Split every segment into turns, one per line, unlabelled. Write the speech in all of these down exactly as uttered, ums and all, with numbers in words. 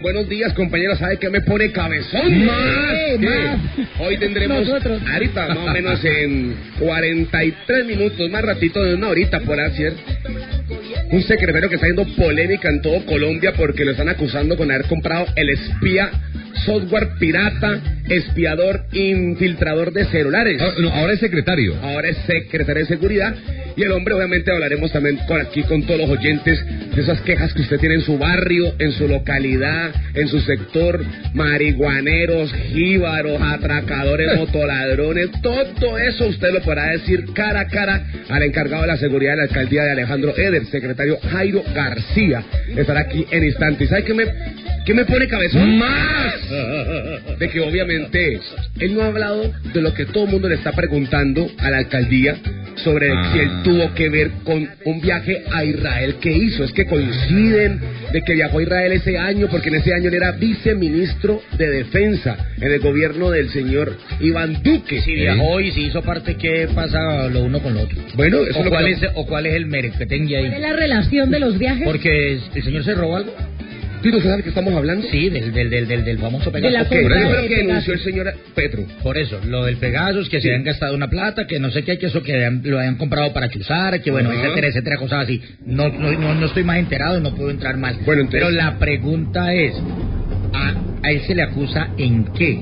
Buenos días, compañeros. ¿Sabe qué me pone cabezón?
¡Más!
¿Qué? Hoy tendremos,
Nosotros.
ahorita, más o menos en cuarenta y tres minutos, más ratito de una horita por hacer, un secretario que está haciendo polémica en todo Colombia porque lo están acusando con haber comprado el espía, software pirata, espiador, infiltrador de celulares.
Ah, no, ahora es secretario.
Ahora es secretario de seguridad. Y el hombre, obviamente, hablaremos también con aquí con todos los oyentes de esas quejas que usted tiene en su barrio, en su localidad, en su sector, marihuaneros, jíbaros, atracadores, motoladrones, todo eso usted lo podrá decir cara a cara al encargado de la seguridad de la alcaldía de Alejandro Eder, secretario Jairo García. Estará aquí en instantes. ¿Sabe qué me, qué me pone cabezón?
¡Más!
De que obviamente él no ha hablado de lo que todo el mundo le está preguntando a la alcaldía sobre ah. si él tuvo que ver con un viaje a Israel que hizo. Es que coinciden de que viajó a Israel ese año, porque en ese año él era viceministro de Defensa en el gobierno del señor Iván Duque.
Si viajó y si hizo parte, ¿qué pasa lo uno con lo otro?
Bueno, eso
¿O,
lo
cuál
que...
es, ¿O cuál es el merequetengue ahí?
¿Cuál es la relación de los viajes?
Porque el señor se robó algo.
¿Tú sabes de qué estamos hablando?
Sí, del del del del, del famoso Pegasus.
De
okay,
la
pero
de
que denunció el señor Petro.
Por eso, lo del Pegasus, que sí. se habían gastado una plata, que no sé qué, que eso que habían, lo habían comprado para chuzar, que bueno, uh-huh. etcétera, etcétera, cosas así. No, no, no, no estoy más enterado, no puedo entrar más.
Bueno, entonces...
Pero la pregunta es, ¿a, a él se le acusa en qué?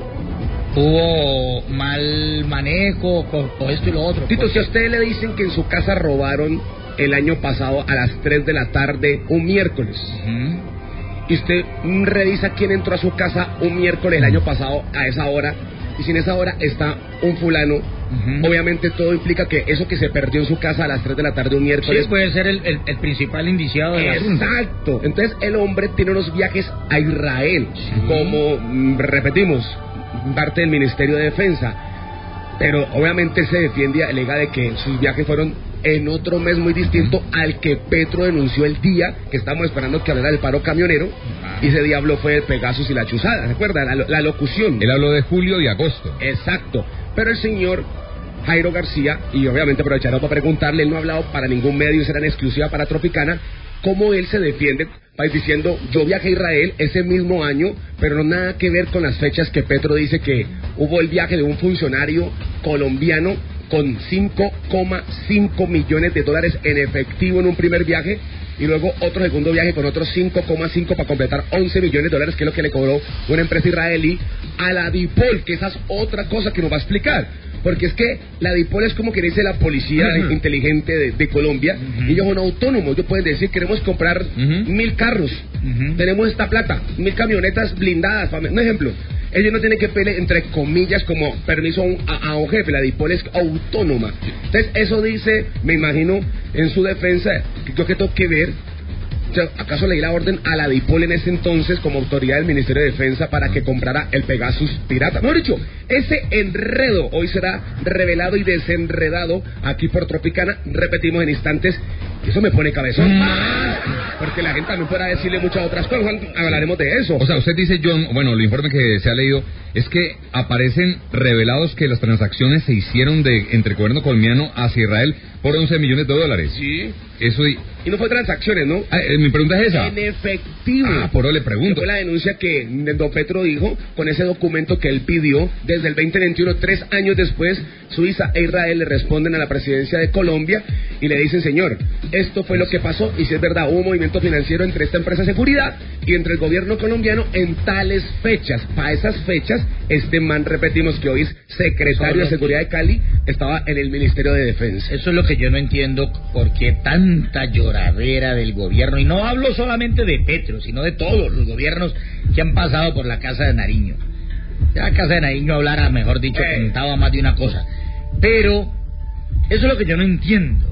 ¿Hubo mal manejo o esto y lo otro?
Tito, si a usted le dicen que en su casa robaron el año pasado a las tres de la tarde, un miércoles... Uh-huh. Y usted revisa quién entró a su casa un miércoles el año pasado a esa hora, y si en esa hora está un fulano, uh-huh. obviamente todo implica que eso que se perdió en su casa a las tres de la tarde un miércoles...
Sí, puede ser el, el, el principal indiciado del asunto.
Exacto. Entonces el hombre tiene unos viajes a Israel, sí. como, repetimos, parte del Ministerio de Defensa, pero obviamente se defiende y alega de que sus viajes fueron en otro mes muy distinto al que Petro denunció el día que estamos esperando que hablara del paro camionero, y ese día habló fue el Pegasus y la chuzada, ¿se acuerdan? La, la locución.
Él habló de julio y agosto.
Exacto, pero el señor Jairo García, y obviamente aprovechará para preguntarle, él no ha hablado para ningún medio, será en exclusiva para Tropicana, cómo él se defiende, diciendo, yo viajé a Israel ese mismo año, pero no nada que ver con las fechas que Petro dice que hubo el viaje de un funcionario colombiano con cinco coma cinco millones de dólares en efectivo en un primer viaje, y luego otro segundo viaje con otros cinco coma cinco para completar once millones de dólares, que es lo que le cobró una empresa israelí a la DIPOL, que esa es otra cosa que nos va a explicar. Porque es que la DIPOL es como que dice la policía uh-huh. inteligente de, de Colombia, uh-huh. y ellos son autónomos. Ellos pueden decir, queremos comprar uh-huh. mil carros, uh-huh. tenemos esta plata, mil camionetas blindadas, un ejemplo. Ellos no tienen que pedir, entre comillas, como permiso a un, a, a un jefe. La DIPOL es autónoma. Entonces, eso dice, me imagino, en su defensa, que yo que tengo que ver, o sea, ¿acaso le di la orden a la DIPOL en ese entonces, como autoridad del Ministerio de Defensa, para que comprara el Pegasus pirata? Mejor dicho, ese enredo hoy será revelado y desenredado aquí por Tropicana. Repetimos en instantes. Eso me pone cabezón. ¡Más! Porque la gente también podrá decirle muchas otras cosas. Hablaremos de eso.
O sea, usted dice, John, bueno, el informe que se ha leído es que aparecen revelados que las transacciones se hicieron de entre el gobierno colombiano hacia Israel por once millones de dólares.
Sí.
Eso y...
Y no fue transacciones, ¿no?
Ah, eh, mi pregunta es esa.
En efectivo.
Ah, por eso le pregunto.
Fue la denuncia que don Petro dijo con ese documento que él pidió desde el veinte veintiuno, tres años después. Suiza e Israel le responden a la presidencia de Colombia y le dicen, señor, esto fue lo que pasó, y si es verdad, hubo un movimiento financiero entre esta empresa de seguridad y entre el gobierno colombiano en tales fechas. Para esas fechas, este man, repetimos, que hoy es secretario de Seguridad de Cali, estaba en el Ministerio de Defensa.
Eso es lo que yo no entiendo, por qué tanta lloradera del gobierno, y no hablo solamente de Petro, sino de todos los gobiernos que han pasado por la Casa de Nariño. Ya la Casa de Nariño hablara, mejor dicho, eh. contaba más de una cosa. Pero eso es lo que yo no entiendo.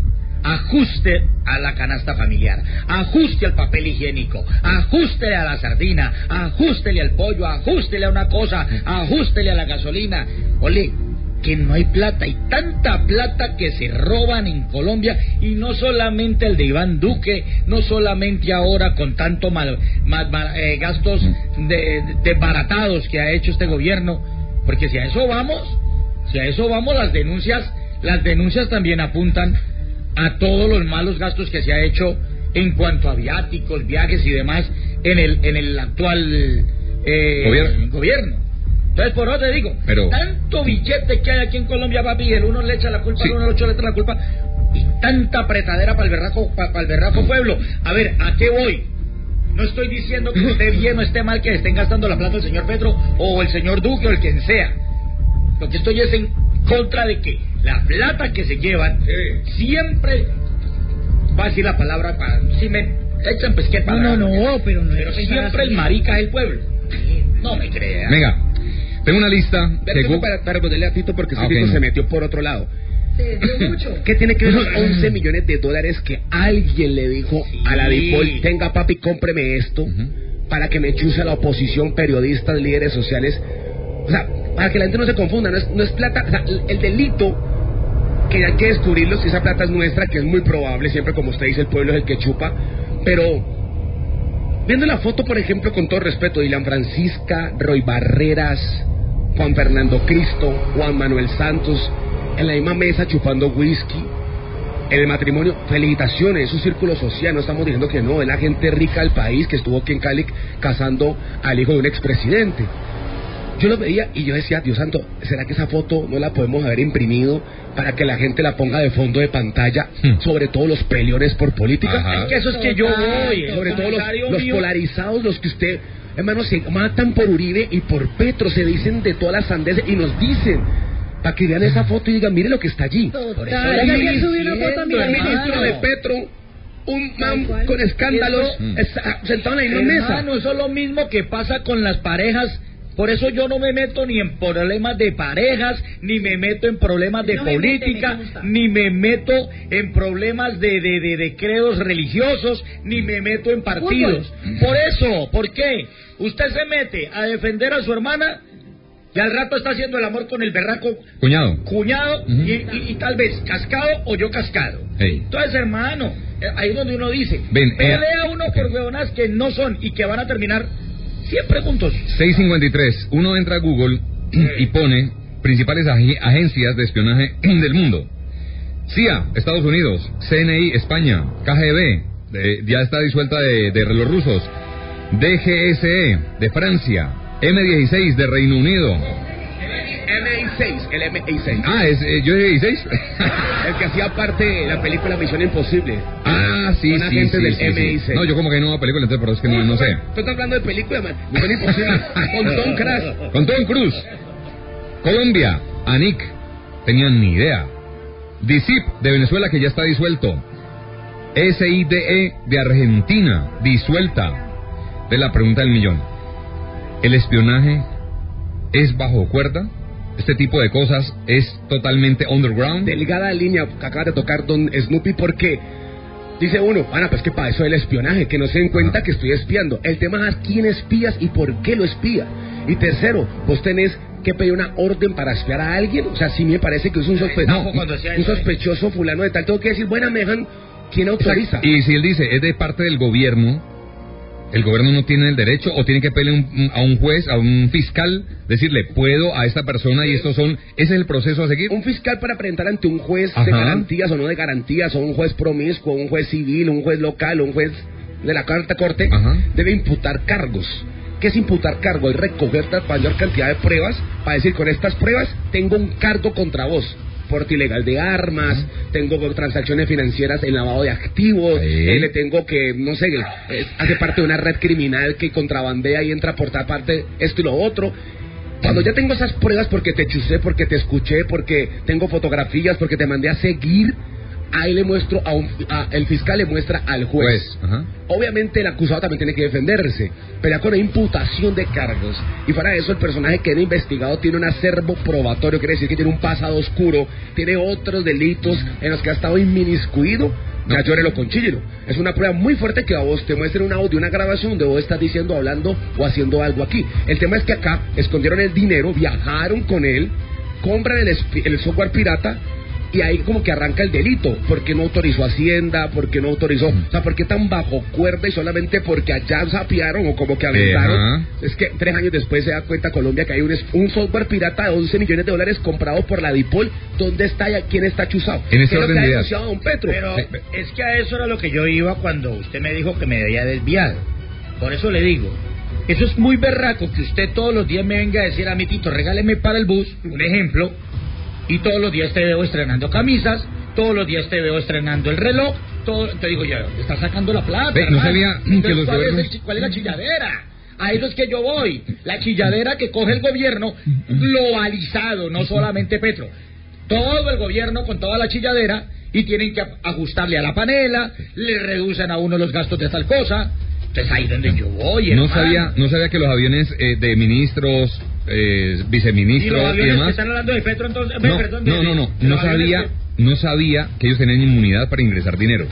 Ajuste a la canasta familiar, ajuste al papel higiénico, ajústele a la sardina, ajústele al pollo, ajústele a una cosa, ajústele a la gasolina. Ole, que no hay plata, y tanta plata que se roban en Colombia, y no solamente el de Iván Duque, no solamente ahora con tanto mal, mal, mal eh, gastos de, desbaratados que ha hecho este gobierno, porque si a eso vamos, si a eso vamos, las denuncias, las denuncias también apuntan a todos los malos gastos que se ha hecho en cuanto a viáticos, viajes y demás en el en el actual eh,
¿Gobierno?
gobierno. Entonces, por eso te digo,
Pero...
tanto billete que hay aquí en Colombia, papi, y el uno le echa la culpa,
Sí.
el uno le echa la culpa, y tanta apretadera para el berraco, para, para el berraco pueblo. A ver, ¿a qué voy? No estoy diciendo que esté bien o esté mal que estén gastando la plata el señor Petro o el señor Duque o el quien sea. Lo que estoy es en contra de que la plata que se llevan siempre, va a decir la palabra, para, si me echan pues qué
No,
palabra.
no, no, pero no
Pero
es
siempre el marica es el pueblo. No me creas.
Venga, tengo una lista.
Pero
según-
para, para responderle a Tito porque ese
Ah, ok,
tipo
no.
se metió por otro lado.
Se dio mucho.
¿Qué tiene que ver los once millones de dólares que alguien le dijo
Sí.
a la Dipol, tenga papi, cómpreme esto,
Ujú.
para que me chuse la oposición, periodistas, líderes sociales? O sea, para que la gente no se confunda, no es, no es plata, o sea, el, el delito, que hay que descubrirlo, si esa plata es nuestra, que es muy probable, siempre como usted dice, el pueblo es el que chupa, pero viendo la foto, por ejemplo, con todo respeto, Dylan Francisca, Roy Barreras, Juan Fernando Cristo, Juan Manuel Santos, en la misma mesa chupando whisky, en el matrimonio, felicitaciones, es un círculo social, no estamos diciendo que no, es la gente rica del país que estuvo aquí en Cali casando al hijo de un expresidente. Yo lo veía y yo decía, Dios santo, ¿será que esa foto no la podemos haber imprimido para que la gente la ponga de fondo de pantalla,
Hmm.
sobre todo los peleones por política?
Ajá.
Es que eso es que yo voy. el
Sobre todo los,
comentario
los
mío-
polarizados, los que usted, hermano, se matan por Uribe y por Petro, se dicen de todas las sandeces y nos dicen, para que vean esa foto y digan, mire lo que está allí.
Por eso
Total,
le
ya
estoy
ayer subí una foto a mi
diciendo,
El ministro
hermano.
de Petro, un man
Tal cual.
con escándalos,
Eso-
está sentado en la misma mesa.
Hermano, eso es lo mismo que pasa con las parejas. Por eso yo no me meto ni en problemas de parejas, ni me meto en problemas de
No me mete,
política,
me gusta.
ni me meto en problemas de, de, de, de credos religiosos, ni me meto en partidos. Por eso, ¿por qué? Usted se mete a defender a su hermana y al rato está haciendo el amor con el berraco
Cuñado.
cuñado
Ujú.
y, y- y tal vez cascado o yo cascado.
Hey.
Entonces, hermano, eh, ahí es donde uno dice,
Ven,
pelea
eh,
uno
ok.
por huevonas que no son y que van a terminar siempre juntos.
seis cincuenta y tres. Uno entra a Google y pone principales ag- agencias de espionaje del mundo. C I A, Estados Unidos. C N I, España. K G B, de- ya está disuelta de, de los rusos. D G S E, de Francia. M dieciséis, de Reino Unido.
M I seis, el M I seis.
Ah, es, eh, yo dieciséis.
El que hacía parte de la película Misión Imposible.
Ah, sí,
Con
sí,
agentes
sí,
del
sí,
M I
sí.
seis.
No, yo como que no veo película, entonces, pero es que no, no sé.
Tú estás hablando de película, man. Misión Imposible. Con Tom Cruise.
Con Tom Cruise. Colombia, A N I C. Tenían ni idea. D I C I P de Venezuela, que ya está disuelto. S I D E de Argentina, disuelta. De la pregunta del millón. ¿El espionaje es bajo cuerda? ¿Este tipo de cosas es totalmente underground?
Delgada línea que acaba de tocar don Snoopy, porque dice uno, Ana, pues que para eso el espionaje, que no se den cuenta
Ajá.
que estoy espiando. El tema es quién espías y por qué lo espía. Y tercero, vos tenés que pedir una orden para espiar a alguien. O sea, sí me parece que es un, sospe-
No, cuando decía
un
eso,
sospechoso fulano de tal. Tengo que decir, buena, mejan, ¿quién autoriza?
Y si él dice, es de parte del gobierno, ¿el gobierno no tiene el derecho o tiene que pedirle un- a un juez, a un fiscal, decirle, puedo a esta persona y estos son, ese es el proceso a seguir?
Un fiscal para presentar ante un juez de
Ajá.
garantías o no de garantías, o un juez promiscuo, un juez civil, un juez local, un juez de la cuarta corte,
Ajá.
debe imputar cargos. ¿Qué es imputar cargo? Es recoger la mayor cantidad de pruebas para decir, con estas pruebas tengo un cargo contra vos. Porte ilegal de armas, tengo transacciones financieras en lavado de activos,
Sí.
eh, le tengo que, no sé, eh, hace parte de una red criminal que contrabandea y entra por tal parte esto y lo otro. Cuando ya tengo esas pruebas porque te chusé, porque te escuché, porque tengo fotografías, porque te mandé a seguir, ahí le muestro a un, a- el fiscal le muestra al juez.
Juez, ajá.
Obviamente el acusado también tiene que defenderse, pero ya con la imputación de cargos. Y para eso el personaje que era investigado tiene un acervo probatorio, quiere decir que tiene un pasado oscuro, tiene otros delitos en los que ha estado inmiscuido.
No.
Ya llórelo con chillero. Es una prueba muy fuerte que a vos te muestre un audio, una grabación donde vos estás diciendo, hablando o haciendo algo aquí. El tema es que acá escondieron el dinero, viajaron con él, compran el, espi- el software pirata. Y ahí como que arranca el delito. ¿Por qué no autorizó Hacienda? ¿Por qué no autorizó? O sea, ¿por qué tan bajo cuerda y solamente porque allá sapearon o como que aventaron?
Ajá.
Es que tres años después se da cuenta Colombia que hay un, es- un software pirata de once millones de dólares comprado por la Dipol. ¿Dónde está ya? ¿Quién está chuzado?
En ese
¿Qué es lo
orden
que ha
de ideas.
denunciado don Petro?
Pero
Sí.
es que a eso era lo que yo iba cuando usted me dijo que me había desviado. Por eso le digo, eso es muy berraco que usted todos los días me venga a decir a mi Tito, regáleme para el bus, un ejemplo, y todos los días te veo estrenando camisas, todos los días te veo estrenando el reloj, todo, te digo, ya, ¿dónde está sacando la plata?
Ve, no sabía
Entonces,
que los
¿cuál,
gobiernos...
es el, ¿Cuál es la chilladera? A eso es que yo voy, la chilladera que coge el gobierno globalizado, no solamente Petro, todo el gobierno con toda la chilladera, y tienen que ajustarle a la panela, le reducen a uno los gastos de tal cosa. Entonces ahí es donde yo voy,
No
hermano.
sabía, no sabía que los aviones eh, de ministros, eh, viceministros
¿Y los
y,
aviones
demás...
que están hablando de Petro entonces?
No,
Perdón, de,
no, no, no,
de
no
los aviones
sabía,
que...
no sabía que ellos tenían inmunidad para ingresar dinero.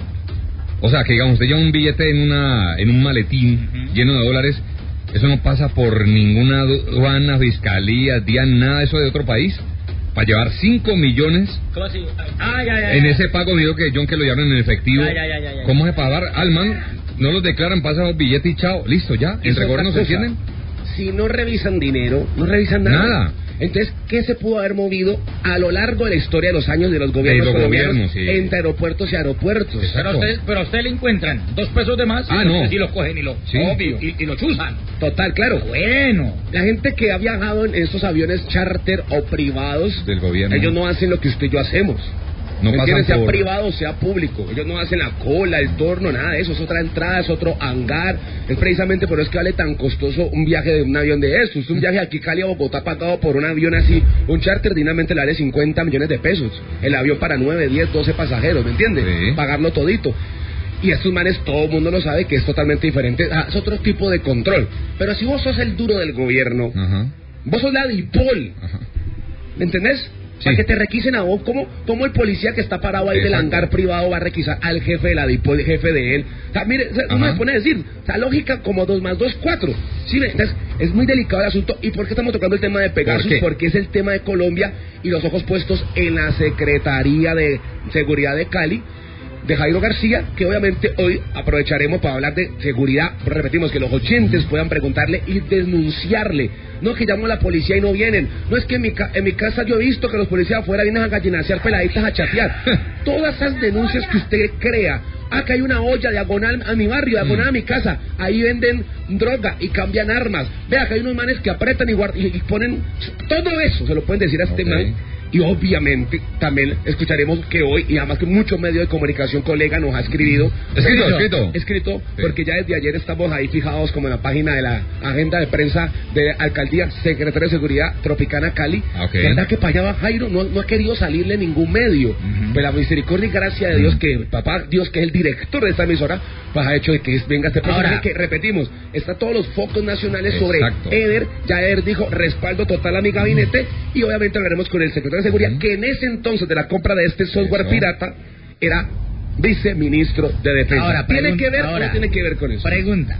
O sea, que digamos, usted lleva un billete en una, en un maletín uh-huh. lleno de dólares, eso no pasa por ninguna aduana, fiscalía, D I A N, nada de eso de otro país. Para llevar cinco millones.
¿Cómo así? Ah, ya, ya,
en
ya.
ese pago, digo que John que lo llevaron en efectivo.
Ya, ya, ya, ya, ya.
¿Cómo se pagar? Alman, no los declaran, pasan los billetes y chao, listo, ya. Entre gobiernos se entienden.
Si no revisan dinero, no revisan nada.
Nada.
Entonces, ¿qué se pudo haber movido a lo largo de la historia de los años de los gobiernos
de los
colombianos
gobiernos, sí.
entre aeropuertos y aeropuertos?
Pero a, usted, pero a usted le encuentran dos pesos de más
ah,
y
no.
y lo cogen y lo,
sí.
obvio, y, y lo chuzan.
Total, claro.
Bueno.
La gente que ha viajado en estos aviones charter o privados
del gobierno,
ellos no hacen lo que usted y yo hacemos.
No pasan
sea
por...
privado o sea público. Ellos no hacen la cola, el torno, nada de eso. Es otra entrada, es otro hangar. Es precisamente por eso que vale tan costoso un viaje de un avión de estos. Un viaje de aquí Cali a Bogotá pagado por un avión así, un charter dignamente le vale cincuenta millones de pesos. El avión para nueve, diez, doce pasajeros, ¿me entiendes?
Sí.
Pagarlo todito. Y estos manes, todo el mundo lo sabe que es totalmente diferente. Ah, es otro tipo de control. Pero si vos sos el duro del gobierno,
Ajá.
vos sos la DIPOL,
Ajá.
¿me entendés?
Sí.
Para que te requisen a vos, ¿cómo, cómo el policía que está parado ahí
Exacto.
del hangar privado va a requisar al jefe de la DIPOL, el jefe de él? O sea, mire, uno se pone a decir, o sea, lógica como dos más dos, cuatro. Sí, entonces, es muy delicado el asunto. ¿Y por qué estamos tocando el tema de Pegasus?
¿Por qué?
Porque es el tema de Colombia y los ojos puestos en la Secretaría de Seguridad de Cali, de Jairo García, que obviamente hoy aprovecharemos para hablar de seguridad. Repetimos, que los oyentes puedan preguntarle y denunciarle. No que llamo a la policía y no vienen. No es que en mi, ca- en mi casa yo he visto que los policías afuera vienen a gallinacear peladitas a chatear. Todas esas denuncias que usted crea. Ah, que hay una olla diagonal a mi barrio, diagonal a mi casa. Ahí venden droga y cambian armas. Vea que hay unos manes que apretan y, guard- y, y ponen... Todo eso se lo pueden decir a este
Okay.
man. Y obviamente también escucharemos que hoy, y además que muchos medios de comunicación, colega, nos ha escribido.
Escrito, escrito.
Escrito,
Sí.
porque ya desde ayer estamos ahí fijados como en la página de la agenda de prensa de Alcaldía, Secretario de Seguridad Tropicana Cali.
Ok.
¿Verdad que para allá va Jairo? No, no ha querido salirle ningún medio.
Ujú.
Pero la misericordia y gracia de Dios, que papá Dios, que es el director de esta emisora, pues ha hecho de que venga este personaje.
Ahora,
que repetimos, está todos los focos nacionales sobre
Exacto.
Eder. Ya Eder dijo respaldo total a mi gabinete, y obviamente hablaremos con el secretario de Seguridad,
Ujú.
que en ese entonces de la compra de este software
Eso.
pirata era viceministro de Defensa.
Ahora,
¿Tiene
pregunta-
que ver o
ahora,
no tiene que ver con eso?
Pregunta.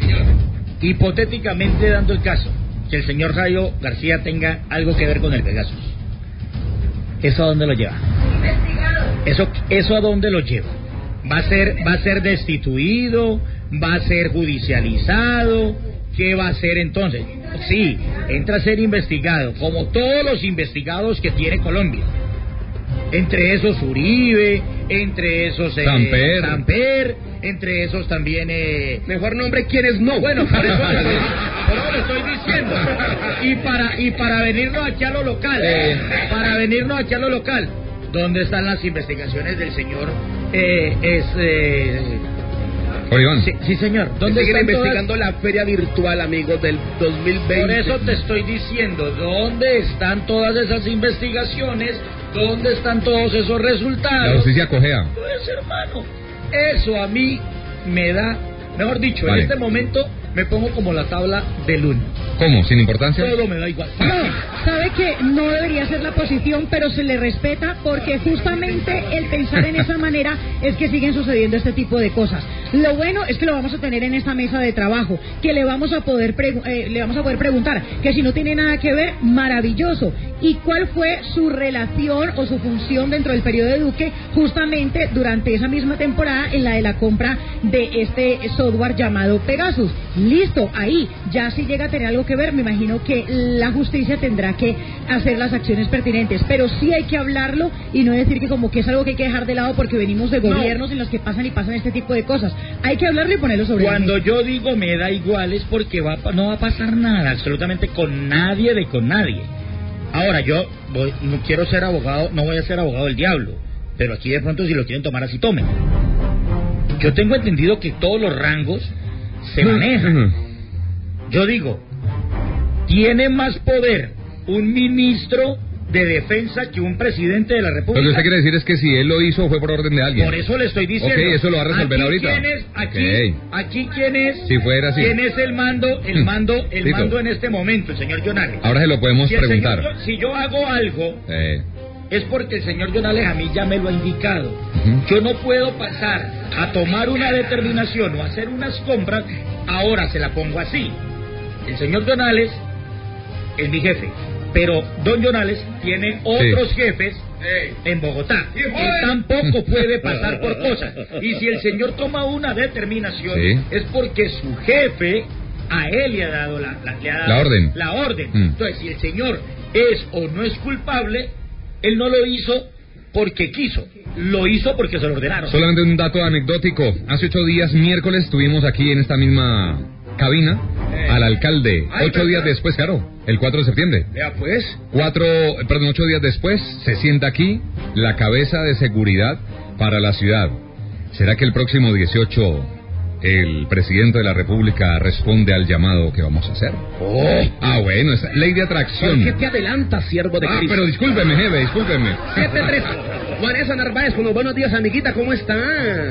Hipotéticamente, dando el caso que el señor Jairo García tenga algo que ver con el Pegasus, ¿eso a dónde lo lleva? ¿Eso, eso a dónde lo lleva? ¿Va a ser, va a ser destituido? ¿Va a ser judicializado? ¿Qué va a hacer entonces? Sí, entra a ser investigado, como todos los investigados que tiene Colombia. Entre esos Uribe, entre esos eh,
Samper.
Samper, entre esos también... Eh...
Mejor nombre, ¿quiénes no?
Bueno, por eso, le estoy, por eso le estoy diciendo. Y para, y para venirnos aquí a lo local,
Eh.
para venirnos aquí a lo local, ¿dónde están las investigaciones del señor? Eh, es... Eh...
Oliván.
Sí, sí, señor. ¿Dónde
Siguen
están todas-
investigando la feria virtual, amigos, del dos mil veinte.
Por eso te estoy diciendo, ¿dónde están todas esas investigaciones? ¿Dónde están todos esos
La
resultados?
justicia cojea.
Pues, hermano, eso a mí me da, mejor dicho,
Vale.
en este momento me pongo como la tabla del uno.
¿Cómo? ¿Sin importancia?
Todo me da igual.
No, sabe que no debería ser la posición, pero se le respeta porque justamente el pensar en esa manera es que siguen sucediendo este tipo de cosas. Lo bueno es que lo vamos a tener en esta mesa de trabajo, que le vamos a poder pregu- eh, le vamos a poder preguntar, que si no tiene nada que ver, maravilloso. ¿Y cuál fue su relación o su función dentro del periodo de Duque justamente durante esa misma temporada en la de la compra de este software llamado Pegasus? Listo, ahí, ya si llega a tener algo que ver, me imagino que la justicia tendrá que hacer las acciones pertinentes, pero sí hay que hablarlo y no decir que como que es algo que hay que dejar de lado porque venimos de
No.
gobiernos en los que pasan y pasan este tipo de cosas. Hay que hablarle y ponerlo sobre
Cuando
el
yo digo me da igual es porque va, a- no va a pasar nada, absolutamente con nadie de con nadie. Ahora, yo voy, no quiero ser abogado, no voy a ser abogado del diablo, pero aquí de pronto si lo quieren tomar así, tomen. Yo tengo entendido que todos los rangos se manejan. Yo digo, tiene más poder un ministro de defensa que un presidente de la República.
Lo que usted quiere decir es que si él lo hizo fue por orden de alguien.
Por eso le estoy diciendo.
Ok, eso lo va a resolver
aquí
ahorita.
¿Quién es, aquí,
Ok.
aquí quién es,
Si fuera así.
quién es el mando, el mando, el
Tito.
mando en este momento, el señor Jonales.
Ahora se lo podemos
Si el
preguntar.
señor- si yo hago algo,
Eh,
es porque el señor Jonales a mí ya me lo ha indicado.
Ujú.
Yo no puedo pasar a tomar una determinación o hacer unas compras, ahora se la pongo así. El señor Jonales es mi jefe, pero don Jonales tiene otros jefes en Bogotá. Él tampoco puede pasar por cosas. Y si el señor toma una determinación,
Sí.
es porque su jefe a él le ha dado la, la- le ha dado
La orden.
la orden.
Mm.
Entonces, si el señor es o no es culpable, él no lo hizo porque quiso, lo hizo porque se lo ordenaron.
solamente un dato anecdótico. Hace ocho días, miércoles, tuvimos aquí en esta misma cabina
Eh.
al alcalde.
Ay,
Ocho
¿verdad?
días después, claro, el cuatro de septiembre.
Vea pues.
Cuatro, perdón, ocho días después, se sienta aquí la cabeza de seguridad para la ciudad. ¿Será que el próximo dieciocho el presidente de la República responde al llamado que vamos a hacer?
Oh.
Ah, bueno, es ley de
¿Por
atracción.
qué te adelantas, siervo de
Ah,
Cristo?
pero discúlpeme, jefe, discúlpeme.
Jefe tres. Vanessa Narváez, con los buenos días, amiguita, ¿cómo está?